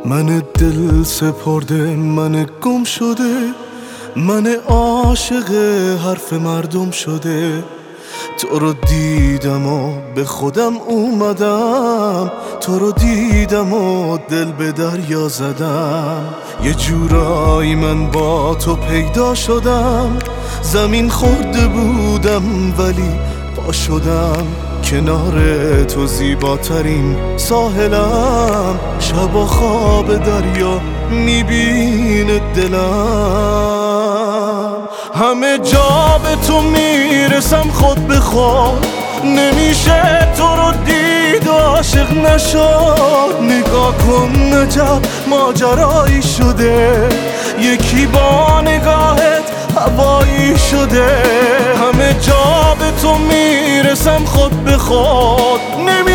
من دل سپرده، من گم شده، من عاشق حرف مردم شده. تو رو دیدم و به خودم اومدم، تو رو دیدم و دل به دریا زدم. یه جورایی من با تو پیدا شدم، زمین خورده بودم ولی پا شدم. کنار تو زیباترین ساحلم، شب و خواب دریا میبینه دلم. همه جا به تو میرسم خود به خود، نمیشه تو رو دید و عاشق نشد. نگاه کن عجب ماجرایی شده، یکی با نگاهت هوایی شده. همه جا به تو میرسم خود به خود،